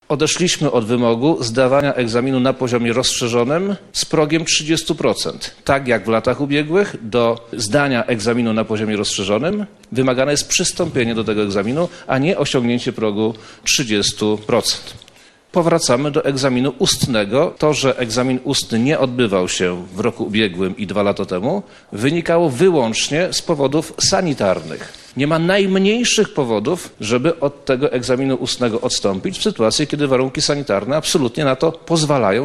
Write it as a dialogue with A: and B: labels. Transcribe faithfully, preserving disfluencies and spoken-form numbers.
A: Odeszliśmy od wymogu zdawania egzaminu na poziomie rozszerzonym z progiem trzydzieści procent. Tak jak w latach ubiegłych, do zdania egzaminu na poziomie rozszerzonym wymagane jest przystąpienie do tego egzaminu, a nie osiągnięcie progu trzydzieści procent. Powracamy do egzaminu ustnego. To, że egzamin ustny nie odbywał się w roku ubiegłym i dwa lata temu, wynikało wyłącznie z powodów sanitarnych. Nie ma najmniejszych powodów, żeby od tego egzaminu ustnego odstąpić w sytuacji, kiedy warunki sanitarne absolutnie na to pozwalają.